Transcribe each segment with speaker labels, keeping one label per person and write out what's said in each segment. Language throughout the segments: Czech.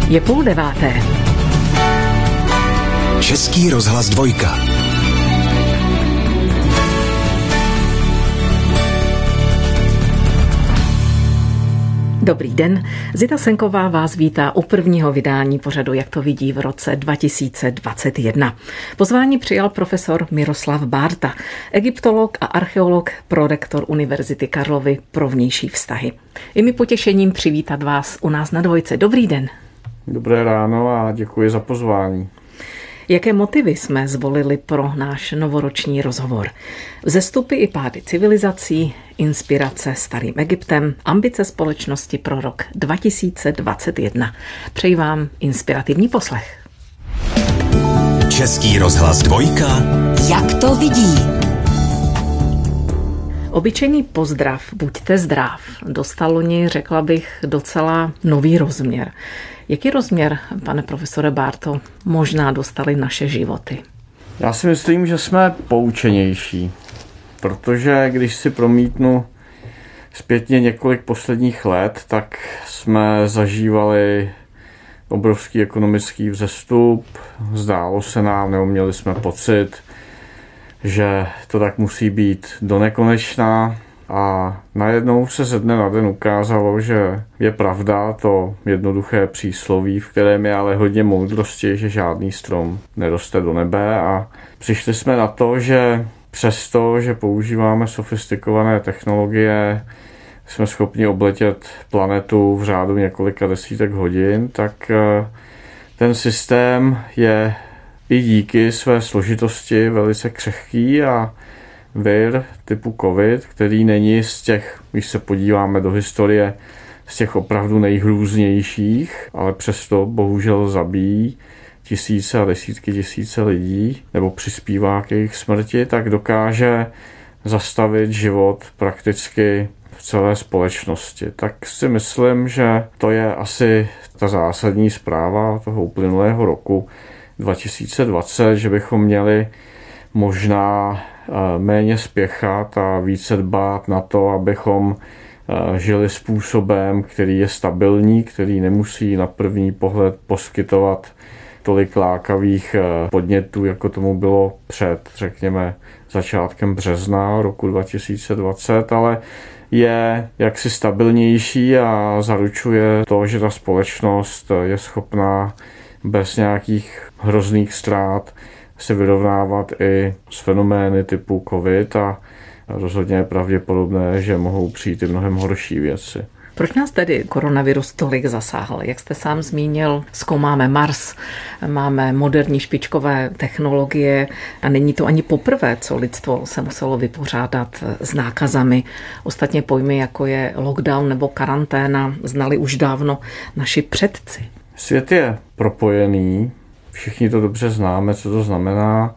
Speaker 1: Je 8:30.
Speaker 2: Český rozhlas 2.
Speaker 1: Dobrý den, Zita Senková vás vítá u prvního vydání pořadu Jak to vidí v roce 2021. Pozvání přijal profesor Miroslav Bárta, egyptolog a archeolog, prorektor Univerzity Karlovy pro vnější vztahy. Je mi potěšením přivítat vás u nás na Dvojce. Dobrý den.
Speaker 3: Dobré ráno a děkuji za pozvání.
Speaker 1: Jaké motivy jsme zvolili pro náš novoroční rozhovor? Vzestupy i pády civilizací, inspirace starým Egyptem, ambice společnosti pro rok 2021. Přeji vám inspirativní poslech.
Speaker 2: Český rozhlas 2.
Speaker 4: Jak to vidí?
Speaker 1: Obyčejný pozdrav, buďte zdrav, dostal loni, řekla bych, docela nový rozměr. Jaký rozměr, pane profesore Bárto, možná dostali naše životy?
Speaker 3: Já si myslím, že jsme poučenější, protože když si promítnu zpětně několik posledních let, tak jsme zažívali obrovský ekonomický vzestup, zdálo se nám, nebo měli jsme pocit, že to tak musí být do nekonečna, a najednou se ze dne na den ukázalo, že je pravda to jednoduché přísloví, v kterém je ale hodně moudrosti, že žádný strom neroste do nebe, a přišli jsme na to, že přesto, že používáme sofistikované technologie, jsme schopni obletět planetu v řádu několika desítek hodin, tak ten systém je i díky své složitosti velice křehký a vir typu COVID, který není z těch, když se podíváme do historie, z těch opravdu nejhrůznějších, ale přesto bohužel zabíjí tisíce a desítky tisíce lidí nebo přispívá k jejich smrti, tak dokáže zastavit život prakticky v celé společnosti. Tak si myslím, že to je asi ta zásadní zpráva toho uplynulého roku 2020, že bychom měli možná méně spěchat a více dbát na to, abychom žili způsobem, který je stabilní, který nemusí na první pohled poskytovat tolik lákavých podnětů, jako tomu bylo před, řekněme, začátkem března roku 2020, ale je jaksi stabilnější a zaručuje to, že ta společnost je schopná bez nějakých hrozných ztrát se vyrovnávat i s fenomény typu COVID, a rozhodně je pravděpodobné, že mohou přijít i mnohem horší věci.
Speaker 1: Proč nás tedy koronavirus tolik zasáhl? Jak jste sám zmínil, zkoumáme Mars, máme moderní špičkové technologie a není to ani poprvé, co lidstvo se muselo vypořádat s nákazami. Ostatně pojmy, jako je lockdown nebo karanténa, znali už dávno naši předci.
Speaker 3: Svět je propojený, všichni to dobře známe, co to znamená.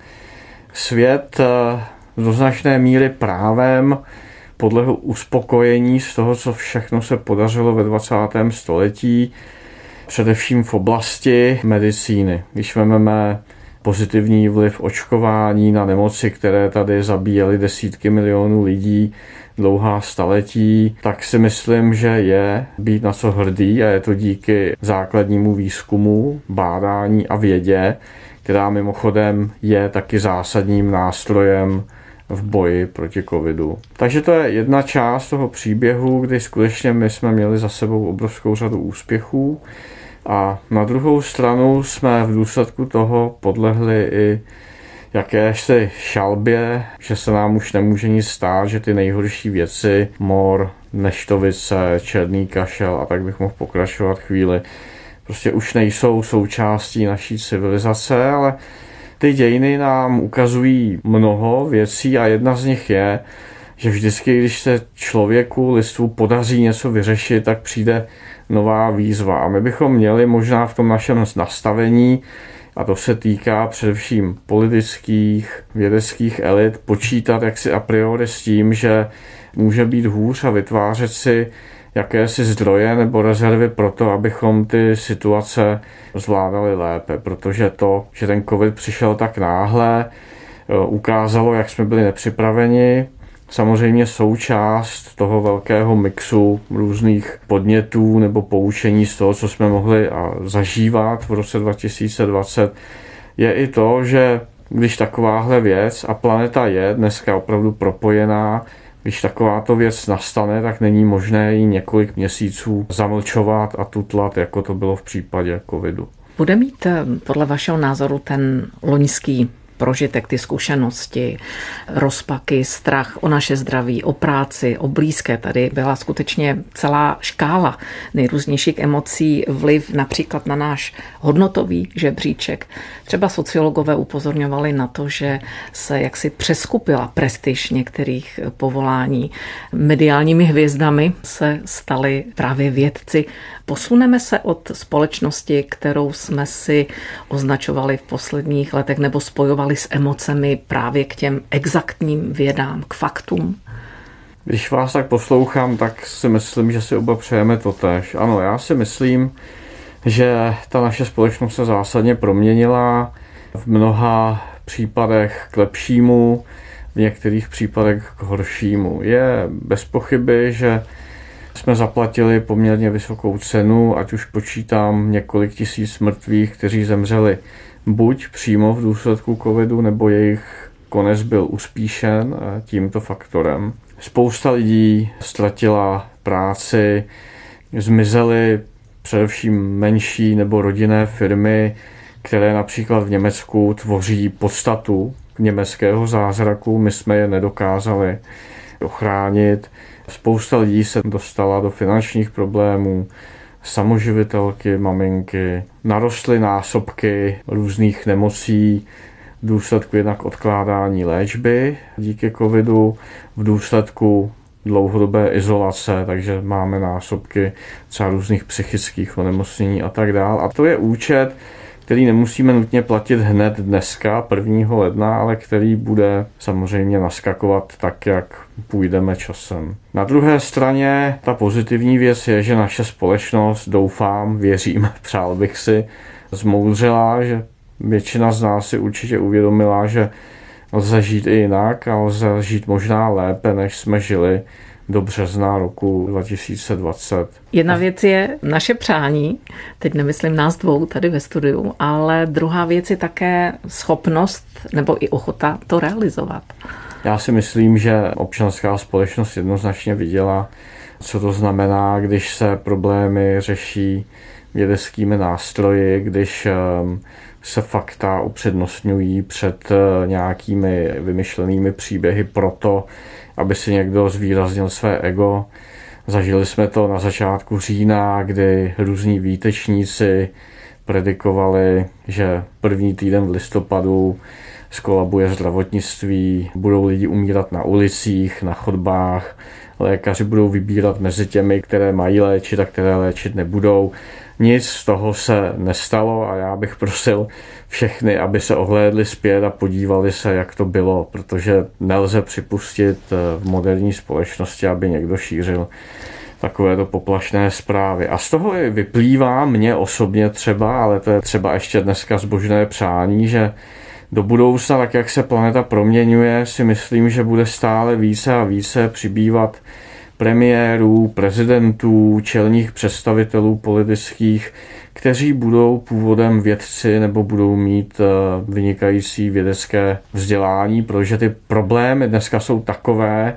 Speaker 3: Svět do značné míry právem podlehl uspokojení z toho, co všechno se podařilo ve 20. století, především v oblasti medicíny. Když vezmeme pozitivní vliv očkování na nemoci, které tady zabíjely desítky milionů lidí dlouhá staletí, tak si myslím, že je být na co hrdý, a je to díky základnímu výzkumu, bádání a vědě, která mimochodem je taky zásadním nástrojem v boji proti covidu. Takže to je jedna část toho příběhu, kdy skutečně my jsme měli za sebou obrovskou řadu úspěchů, a na druhou stranu jsme v důsledku toho podlehli i jakési šalbě, že se nám už nemůže nic stát, že ty nejhorší věci, mor, neštovice, černý kašel a tak bych mohl pokračovat chvíli, prostě už nejsou součástí naší civilizace, ale ty dějiny nám ukazují mnoho věcí a jedna z nich je, že vždycky, když se člověku, lidstvu podaří něco vyřešit, tak přijde nová výzva. A my bychom měli možná v tom našem nastavení, a to se týká především politických, vědeckých elit, počítat jaksi a priori s tím, že může být hůř, a vytvářet si jakési zdroje nebo rezervy pro to, abychom ty situace zvládali lépe. Protože to, že ten covid přišel tak náhle, ukázalo, jak jsme byli nepřipraveni. samozřejmě součást toho velkého mixu různých podnětů nebo poučení z toho, co jsme mohli zažívat v roce 2020, je i to, že když takováhle věc, a planeta je dneska opravdu propojená, když takováto věc nastane, tak není možné ji několik měsíců zamlčovat a tutlat, jako to bylo v případě covidu.
Speaker 1: Bude mít podle vašeho názoru ten loňský prožitek, ty zkušenosti, rozpaky, strach o naše zdraví, o práci, o blízké. Tady byla skutečně celá škála nejrůznějších emocí, vliv například na náš hodnotový žebříček. Třeba sociologové upozorňovali na to, že se jaksi přeskupila prestiž některých povolání. Mediálními hvězdami se stali právě vědci. Posuneme se od společnosti, kterou jsme si označovali v posledních letech nebo spojovali s emocemi právě k těm exaktním vědám, k faktům?
Speaker 3: Když vás tak poslouchám, tak si myslím, že si oba přejeme totéž. Ano, já si myslím, že ta naše společnost se zásadně proměnila, v mnoha případech k lepšímu, v některých případech k horšímu. Je bez pochyby, že jsme zaplatili poměrně vysokou cenu, ať už počítám několik tisíc mrtvých, kteří zemřeli buď přímo v důsledku covidu, nebo jejich konec byl uspíšen tímto faktorem. Spousta lidí ztratila práci, zmizely především menší nebo rodinné firmy, které například v Německu tvoří podstatu německého zázraku. My jsme je nedokázali ochránit. Spousta lidí se dostala do finančních problémů, samoživitelky, maminky, narostly násobky různých nemocí v důsledku jednak odkládání léčby díky covidu, v důsledku dlouhodobé izolace, takže máme násobky třeba různých psychických onemocnění a tak dál. A to je účet, který nemusíme nutně platit hned dneska, 1. ledna, ale který bude samozřejmě naskakovat tak, jak půjdeme časem. Na druhé straně ta pozitivní věc je, že naše společnost, doufám, věřím, přál bych si, zmoudřela, že většina z nás si určitě uvědomila, že lze žít i jinak a lze žít možná lépe, než jsme žili do března roku 2020.
Speaker 1: Jedna věc je naše přání, teď nemyslím nás dvou tady ve studiu, ale druhá věc je také schopnost nebo i ochota to realizovat.
Speaker 3: Já si myslím, že občanská společnost jednoznačně viděla, co to znamená, když se problémy řeší vědeckými nástroji, když se fakta upřednostňují před nějakými vymyšlenými příběhy proto, aby si někdo zvýraznil své ego. Zažili jsme to na začátku října, kdy různí výtečníci predikovali, že první týden v listopadu zkolabuje zdravotnictví, budou lidi umírat na ulicích, na chodbách, lékaři budou vybírat mezi těmi, které mají léčit a které léčit nebudou. Nic z toho se nestalo a já bych prosil všechny, aby se ohlédli zpět a podívali se, jak to bylo, protože nelze připustit v moderní společnosti, aby někdo šířil takovéto poplašné zprávy. A z toho i vyplývá mně osobně třeba, ale to je třeba ještě dneska zbožné přání, že do budoucna, tak jak se planeta proměňuje, si myslím, že bude stále více a více přibývat premiérů, prezidentů, čelních představitelů politických, kteří budou původem vědci nebo budou mít vynikající vědecké vzdělání, protože ty problémy dneska jsou takové,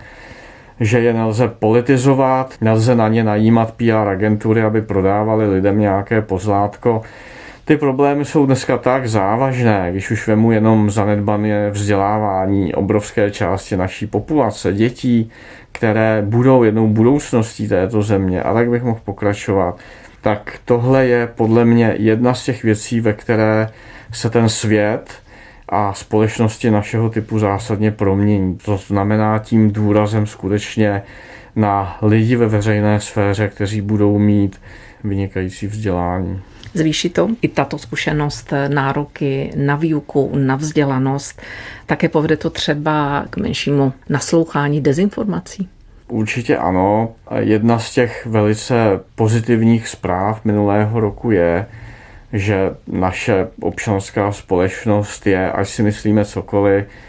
Speaker 3: že je nelze politizovat, nelze na ně najímat PR agentury, aby prodávali lidem nějaké pozlátko. Ty problémy jsou dneska tak závažné, když už vemu jenom zanedbané vzdělávání obrovské části naší populace, dětí, které budou jednou budoucností této země, a tak bych mohl pokračovat. Tak tohle je podle mě jedna z těch věcí, ve které se ten svět a společnosti našeho typu zásadně promění. To znamená tím důrazem skutečně na lidi ve veřejné sféře, kteří budou mít vynikající vzdělání.
Speaker 1: Zvýší to i tato zkušenost nároky na výuku, na vzdělanost. Také povede to třeba k menšímu naslouchání dezinformací?
Speaker 3: Určitě ano. Jedna z těch velice pozitivních zpráv minulého roku je, že naše občanská společnost je, až si myslíme cokoliv,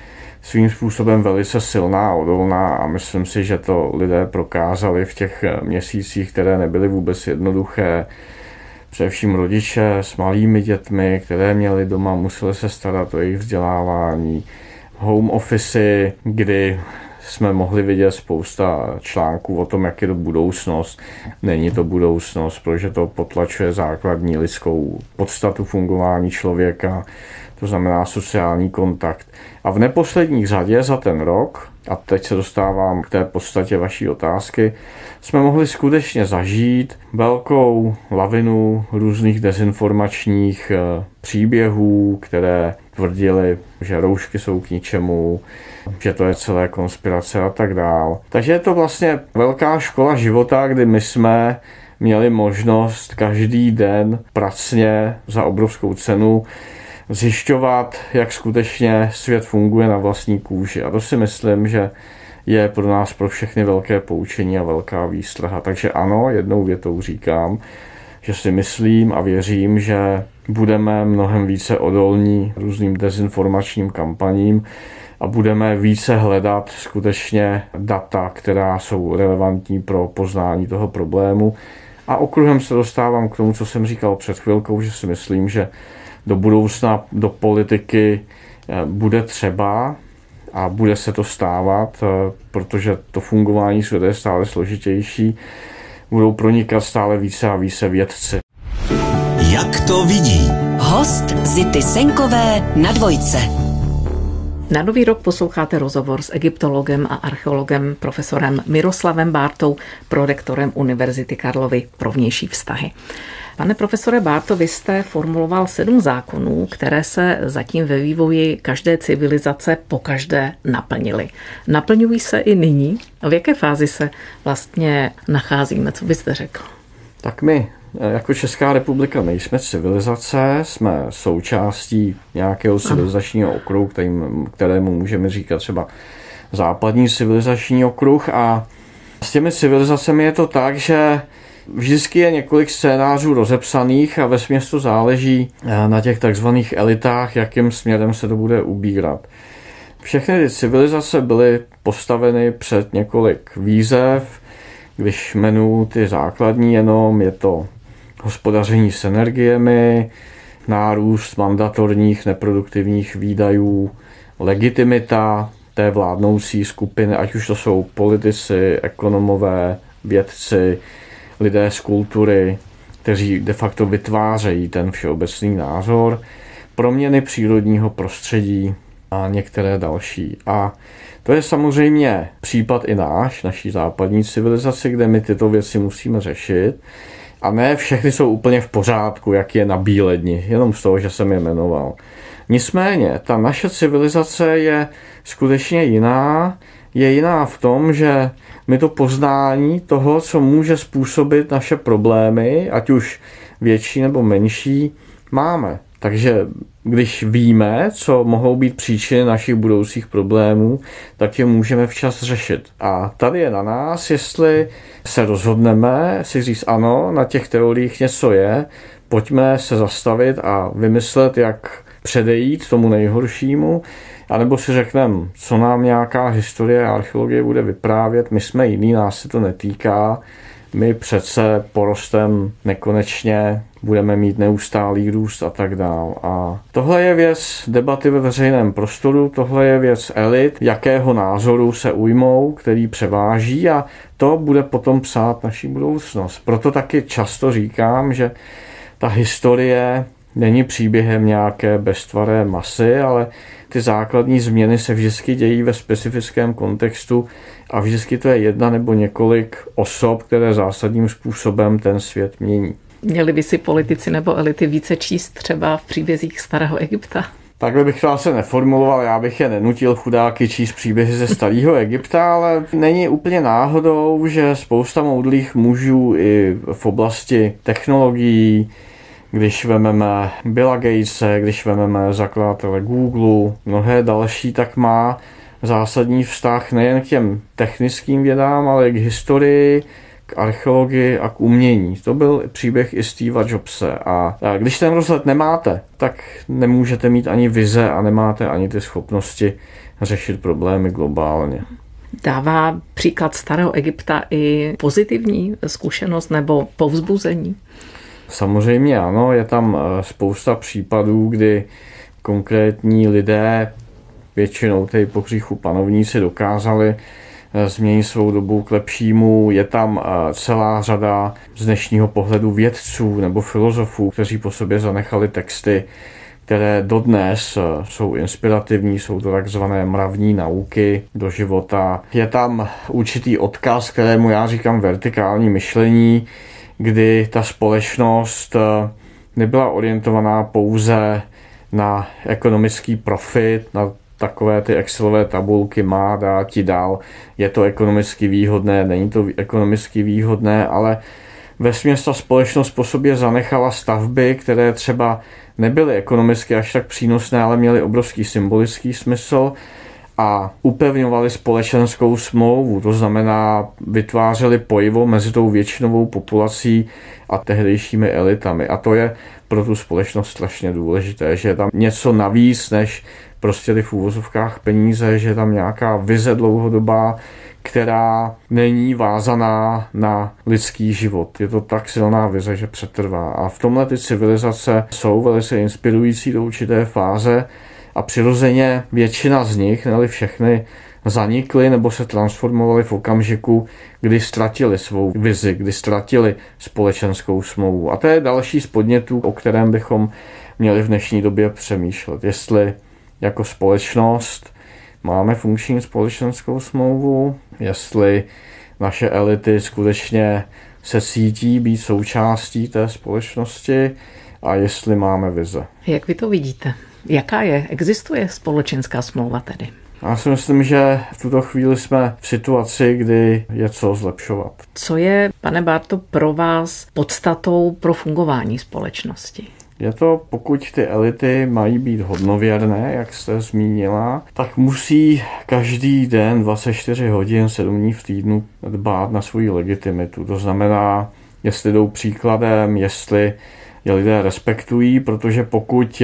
Speaker 3: svým způsobem velice silná a odolná a myslím si, že to lidé prokázali v těch měsících, které nebyly vůbec jednoduché. Především rodiče s malými dětmi, které měli doma, museli se starat o jejich vzdělávání. Home office, kdy jsme mohli vidět spousta článků o tom, jak je to budoucnost. Není to budoucnost, protože to potlačuje základní lidskou podstatu fungování člověka, to znamená sociální kontakt. A v neposlední řadě za ten rok, a teď se dostávám k té podstatě vaší otázky, jsme mohli skutečně zažít velkou lavinu různých dezinformačních příběhů, které tvrdili, že roušky jsou k ničemu, že to je celé konspirace a tak dál. Takže je to vlastně velká škola života, kdy my jsme měli možnost každý den pracně za obrovskou cenu zjišťovat, jak skutečně svět funguje na vlastní kůži. A to si myslím, že je pro nás pro všechny velké poučení a velká výstraha. Takže ano, jednou větou říkám, že si myslím a věřím, že budeme mnohem více odolní různým dezinformačním kampaním a budeme více hledat skutečně data, která jsou relevantní pro poznání toho problému. A okruhem se dostávám k tomu, co jsem říkal před chvilkou, že si myslím, že do budoucna, do politiky bude třeba a bude se to stávat, protože to fungování světa je stále složitější, budou pronikat stále více a více vědci.
Speaker 2: Jak to vidí?
Speaker 4: Host Zity Senkové na Dvojce.
Speaker 1: Na Nový rok posloucháte rozhovor s egyptologem a archeologem profesorem Miroslavem Bártou, prorektorem Univerzity Karlovy pro vnější vztahy. Pane profesore Bárto, vy jste formuloval 7 zákonů, které se zatím ve vývoji každé civilizace pokaždé naplnily. Naplňují se i nyní? V jaké fázi se vlastně nacházíme? Co byste řekl?
Speaker 3: Tak my jako Česká republika nejsme civilizace, jsme součástí nějakého civilizačního okruhu, kterému můžeme říkat třeba západní civilizační okruh, a s těmi civilizacemi je to tak, že vždycky je několik scénářů rozepsaných a vesměs to záleží na těch takzvaných elitách, jakým směrem se to bude ubírat. Všechny ty civilizace byly postaveny před několik výzev. Když jmenuji ty základní jenom, je to hospodaření s energiemi, nárůst mandatorních neproduktivních výdajů, legitimita té vládnoucí skupiny, ať už to jsou politici, ekonomové, vědci, lidé z kultury, kteří de facto vytvářejí ten všeobecný názor, proměny přírodního prostředí a některé další. A to je samozřejmě případ i naší západní civilizace, kde my tyto věci musíme řešit. A ne všechny jsou úplně v pořádku, jak je na bíledni, jenom z toho, že jsem je jmenoval. Nicméně, ta naše civilizace je skutečně jiná. Je jiná v tom, že my to poznání toho, co může způsobit naše problémy, ať už větší nebo menší, máme. Takže když víme, co mohou být příčiny našich budoucích problémů, tak je můžeme včas řešit. A tady je na nás, jestli se rozhodneme si říct ano, na těch teoriích něco je, pojďme se zastavit a vymyslet, jak předejít tomu nejhoršímu, anebo si řekneme, co nám nějaká historie a archeologie bude vyprávět, my jsme jiný, nás se to netýká, my přece porostem nekonečně budeme mít neustálý růst a tak dál. A tohle je věc debaty ve veřejném prostoru, tohle je věc elit, jakého názoru se ujmou, který převáží, a to bude potom psát naši budoucnost. Proto taky často říkám, že ta historie není příběhem nějaké beztvaré masy, ale ty základní změny se vždycky dějí ve specifickém kontextu a vždycky to je jedna nebo několik osob, které zásadním způsobem ten svět mění.
Speaker 1: Měli by si politici nebo elity více číst třeba v příbězích starého Egypta?
Speaker 3: Takhle bych to asi neformuloval, já bych je nenutil chudáky číst příběhy ze starého Egypta, ale není úplně náhodou, že spousta moudrých mužů i v oblasti technologií, když vememe Billa Gatese, když vememe zakladatele Google, mnohé další, tak má zásadní vztah nejen k těm technickým vědám, ale k historii, k archeologii a k umění. To byl příběh i Steva Jobse. A když ten rozhled nemáte, tak nemůžete mít ani vize a nemáte ani ty schopnosti řešit problémy globálně.
Speaker 1: Dává příklad starého Egypta i pozitivní zkušenost nebo povzbuzení?
Speaker 3: Samozřejmě ano, je tam spousta případů, kdy konkrétní lidé, většinou ty po hříchu panovníci, dokázali změnit svou dobu k lepšímu. Je tam celá řada z dnešního pohledu vědců nebo filozofů, kteří po sobě zanechali texty, které dodnes jsou inspirativní, jsou to takzvané mravní nauky do života. Je tam určitý odkaz, kterému já říkám vertikální myšlení, kdy ta společnost nebyla orientovaná pouze na ekonomický profit, na takové ty Excelové tabulky, má dát ti dál, je to ekonomicky výhodné, není to ekonomicky výhodné, ale vesměs ta společnost po sobě zanechala stavby, které třeba nebyly ekonomicky až tak přínosné, ale měly obrovský symbolický smysl a upevňovali společenskou smlouvu, to znamená vytvářeli pojivo mezi tou většinovou populací a tehdejšími elitami. A to je pro tu společnost strašně důležité, že je tam něco navíc, než prostě ty v úvozovkách peníze, že je tam nějaká vize dlouhodobá, která není vázaná na lidský život. Je to tak silná vize, že přetrvá. A v tomhle ty civilizace jsou velice inspirující do určité fáze a přirozeně většina z nich, ne všechny, zanikly nebo se transformovaly v okamžiku, kdy ztratili svou vizi, kdy ztratili společenskou smlouvu. A to je další z podnětů, o kterém bychom měli v dnešní době přemýšlet. Jestli jako společnost máme funkční společenskou smlouvu, jestli naše elity skutečně se cítí být součástí té společnosti a jestli máme vize.
Speaker 1: Jak vy to vidíte? Jaká je? Existuje společenská smlouva tedy?
Speaker 3: Já si myslím, že v tuto chvíli jsme v situaci, kdy je co zlepšovat.
Speaker 1: Co je, pane Bárto, pro vás podstatou pro fungování společnosti?
Speaker 3: Je to, pokud ty elity mají být hodnověrné, jak jste zmínila, tak musí každý den 24 hodin, 7 dní v týdnu dbát na svoji legitimitu. To znamená, jestli jdou příkladem, jestli je lidé respektují, protože pokud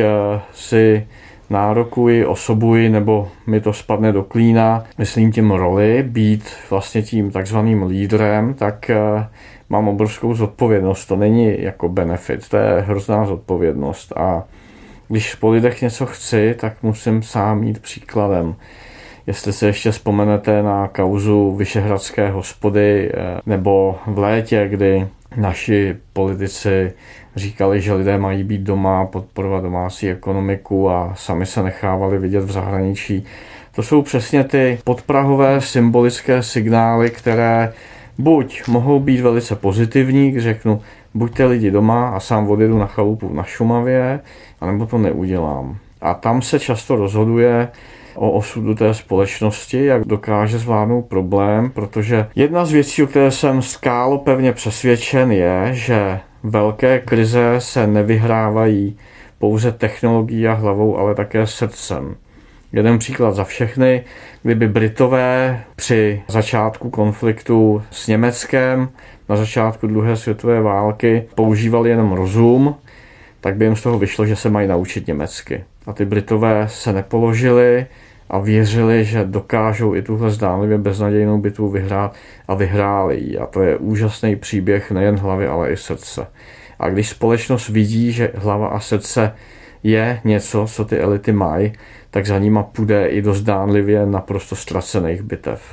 Speaker 3: si nárokuji, osobuji, nebo mi to spadne do klína, myslím tím roli, být vlastně tím takzvaným lídrem, tak mám obrovskou zodpovědnost. To není jako benefit, to je hrozná zodpovědnost. A když po lidech něco chci, tak musím sám jít příkladem. Jestli si ještě vzpomenete na kauzu Vyšehradské hospody nebo v létě, kdy naši politici říkali, že lidé mají být doma, podporovat domácí ekonomiku a sami se nechávali vidět v zahraničí. To jsou přesně ty podprahové symbolické signály, které buď mohou být velice pozitivní, když řeknu, buďte lidi doma a sám odjedu na chalupu na Šumavě, anebo to neudělám. A tam se často rozhoduje o osudu té společnosti, jak dokáže zvládnout problém, protože jedna z věcí, o které jsem skálopevně přesvědčen, je, že velké krize se nevyhrávají pouze technologií a hlavou, ale také srdcem. Jeden příklad za všechny, kdyby Britové při začátku konfliktu s Německem na začátku druhé světové války používali jenom rozum, tak by jim z toho vyšlo, že se mají naučit německy. A ty Britové se nepoložili a věřili, že dokážou i tuhle zdánlivě beznadějnou bitvu vyhrát a vyhráli ji. A to je úžasný příběh nejen hlavy, ale i srdce. A když společnost vidí, že hlava a srdce je něco, co ty elity mají, tak za nima půjde i do zdánlivě naprosto ztracených bitev.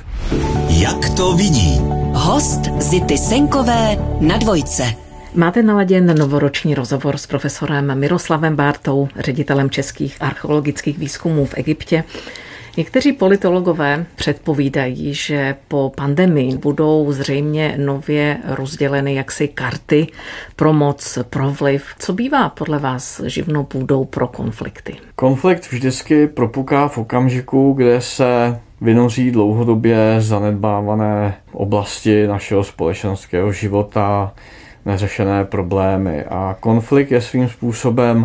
Speaker 2: Jak to vidí?
Speaker 4: Host Zity Senkové na Dvojce.
Speaker 1: Máte naladěn novoroční rozhovor s profesorem Miroslavem Bártou, ředitelem českých archeologických výzkumů v Egyptě. Někteří politologové předpovídají, že po pandemii budou zřejmě nově rozděleny jaksi karty pro moc, pro vliv. Co bývá podle vás živnou půdou pro konflikty?
Speaker 3: Konflikt vždycky propuká v okamžiku, kde se vynoří dlouhodobě zanedbávané oblasti našeho společenského života, neřešené problémy. A konflikt je svým způsobem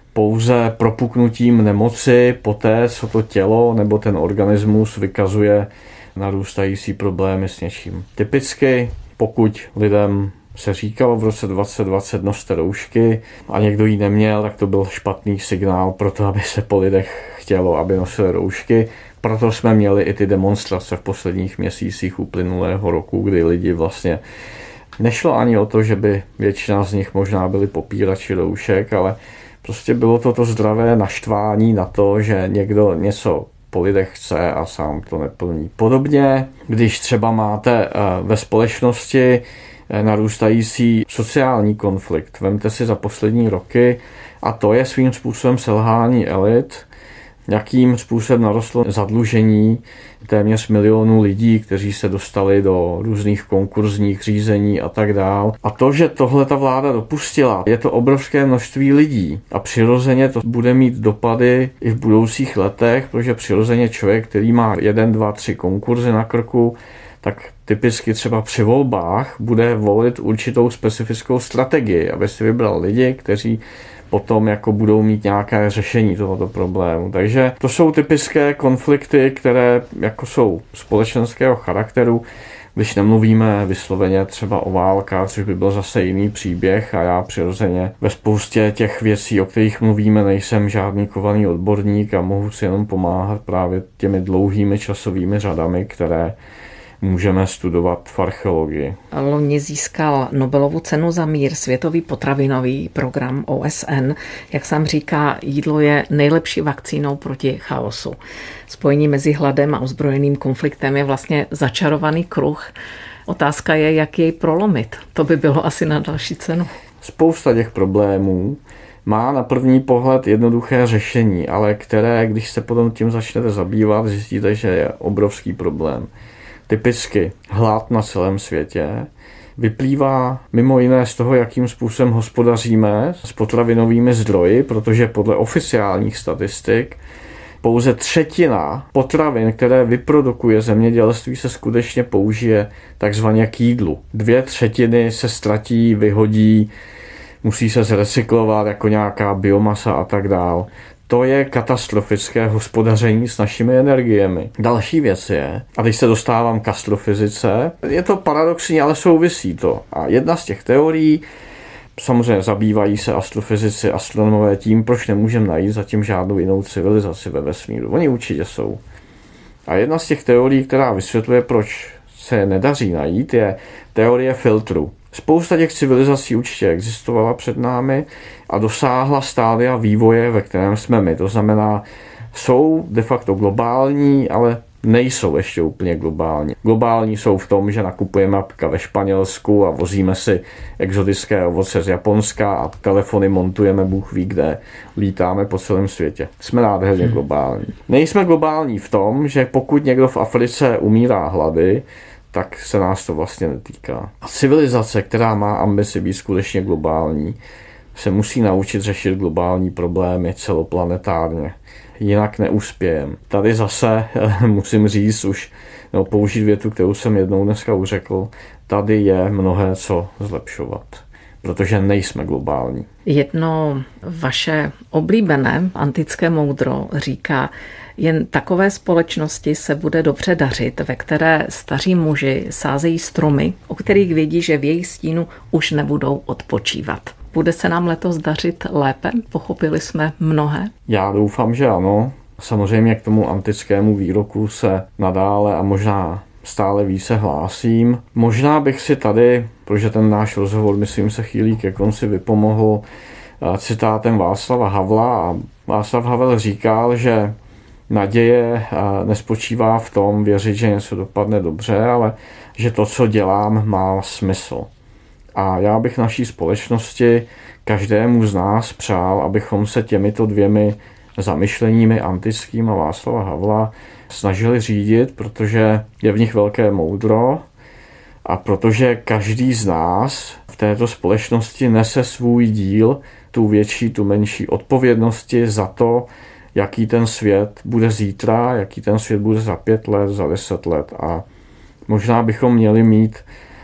Speaker 3: pouze propuknutím nemoci poté, co to tělo nebo ten organismus vykazuje narůstající problémy s něčím. Typicky pokud lidem se říkalo v roce 2020 noste roušky a někdo ji neměl, tak to byl špatný signál pro to, aby se po lidech chtělo, aby nosili roušky. Proto jsme měli i ty demonstrace v posledních měsících uplynulého roku, kdy lidi vlastně nešlo ani o to, že by většina z nich možná byli popírači roušek, ale prostě bylo to zdravé naštvání na to, že někdo něco po lidech chce a sám to neplní. Podobně, když třeba máte ve společnosti narůstající sociální konflikt, vemte si za poslední roky, a to je svým způsobem selhání elit, jakým způsobem narostlo zadlužení téměř milionů lidí, kteří se dostali do různých konkurzních řízení a tak dál. A to, že tohle ta vláda dopustila, je to obrovské množství lidí a přirozeně to bude mít dopady i v budoucích letech, protože přirozeně člověk, který má 1, 2, 3 konkurzy na krku, tak typicky třeba při volbách bude volit určitou specifickou strategii, aby si vybral lidi, kteří potom jako budou mít nějaké řešení tohoto problému. Takže to jsou typické konflikty, které jako jsou společenského charakteru, když nemluvíme vysloveně třeba o válkách, což by byl zase jiný příběh a já přirozeně ve spoustě těch věcí, o kterých mluvíme, nejsem žádný kovaný odborník a mohu si jenom pomáhat právě těmi dlouhými časovými řadami, které můžeme studovat v archeologii.
Speaker 1: Loni získal Nobelovu cenu za mír Světový potravinový program OSN. Jak sám říká, jídlo je nejlepší vakcínou proti chaosu. Spojení mezi hladem a ozbrojeným konfliktem je vlastně začarovaný kruh. Otázka je, jak jej prolomit. To by bylo asi na další cenu.
Speaker 3: Spousta těch problémů má na první pohled jednoduché řešení, ale které, když se potom tím začnete zabývat, zjistíte, že je obrovský problém. Typicky hlad na celém světě vyplývá mimo jiné z toho, jakým způsobem hospodaříme s potravinovými zdroji, protože podle oficiálních statistik pouze 1/3 potravin, které vyprodukuje zemědělství, se skutečně použije takzvaně k jídlu. 2/3 se ztratí, vyhodí, musí se zrecyklovat jako nějaká biomasa a tak dál. To je katastrofické hospodaření s našimi energiemi. Další věc je, a teď se dostávám k astrofyzice, je to paradoxní, ale souvisí to. A jedna z těch teorií, samozřejmě zabývají se astrofyzici, astronomové tím, proč nemůžeme najít zatím žádnou jinou civilizaci ve vesmíru. Oni určitě jsou. A jedna z těch teorií, která vysvětluje, proč se nedaří najít, je teorie filtru. Spousta těch civilizací určitě existovala před námi a dosáhla stádia vývoje, ve kterém jsme my. To znamená, jsou de facto globální, ale nejsou ještě úplně globální. Globální jsou v tom, že nakupujeme apka ve Španělsku a vozíme si exotické ovoce z Japonska a telefony montujeme Bůh ví kde, lítáme po celém světě. Jsme nádherně globální. Nejsme globální v tom, že pokud někdo v Africe umírá hlady, tak se nás to vlastně netýká. A civilizace, která má ambici být skutečně globální, se musí naučit řešit globální problémy celoplanetárně. Jinak neuspějem. Tady zase musím říct použít větu, kterou jsem jednou dneska už řekl, tady je mnohé co zlepšovat, protože nejsme globální.
Speaker 1: Jedno vaše oblíbené antické moudro říká, jen takové společnosti se bude dobře dařit, ve které staří muži sázejí stromy, o kterých vědí, že v jejich stínu už nebudou odpočívat. Bude se nám letos dařit lépe? Pochopili jsme mnohé?
Speaker 3: Já doufám, že ano. Samozřejmě k tomu antickému výroku se nadále a možná stále více hlásím. Možná bych si tady, protože ten náš rozhovor, myslím, se chýlí ke konci, vypomohl citátem Václava Havla. A Václav Havel říkal, že naděje nespočívá v tom věřit, že něco dopadne dobře, ale že to, co dělám, má smysl. A já bych naší společnosti každému z nás přál, abychom se těmito dvěmi zamyšleními antickým a Václava Havla snažili řídit, protože je v nich velké moudro a protože každý z nás v této společnosti nese svůj díl, tu větší, tu menší odpovědnosti za to, jaký ten svět bude zítra, jaký ten svět bude za 5 let, za 10 let. A možná bychom měli mít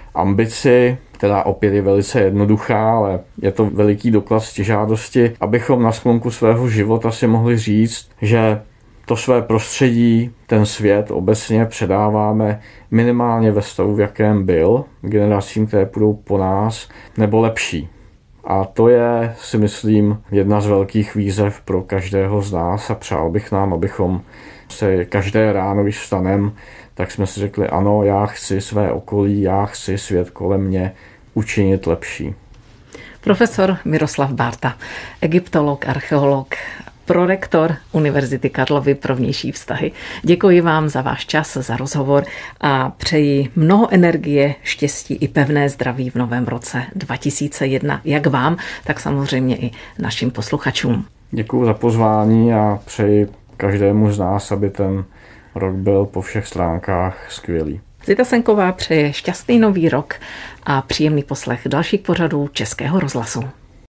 Speaker 3: ambici, která opět je velice jednoduchá, ale je to veliký doklad ctižádosti, abychom na sklonku svého života si mohli říct, že to své prostředí, ten svět obecně předáváme minimálně ve stavu, v jakém byl, generacím, které půjdou po nás, nebo lepší. A to je, si myslím, jedna z velkých výzev pro každého z nás a přál bych nám, abychom se každé ráno, když vstanem, tak jsme si řekli, ano, já chci své okolí, já chci svět kolem mě učinit lepší.
Speaker 1: Profesor Miroslav Bárta, egyptolog, archeolog, prorektor Univerzity Karlovy pro vnější vztahy. Děkuji vám za váš čas, za rozhovor a přeji mnoho energie, štěstí i pevné zdraví v novém roce 2001. Jak vám, tak samozřejmě i našim posluchačům.
Speaker 3: Děkuji za pozvání a přeji každému z nás, aby ten rok byl po všech stránkách skvělý.
Speaker 1: Zita Senková přeje šťastný nový rok a příjemný poslech dalších pořadů Českého rozhlasu.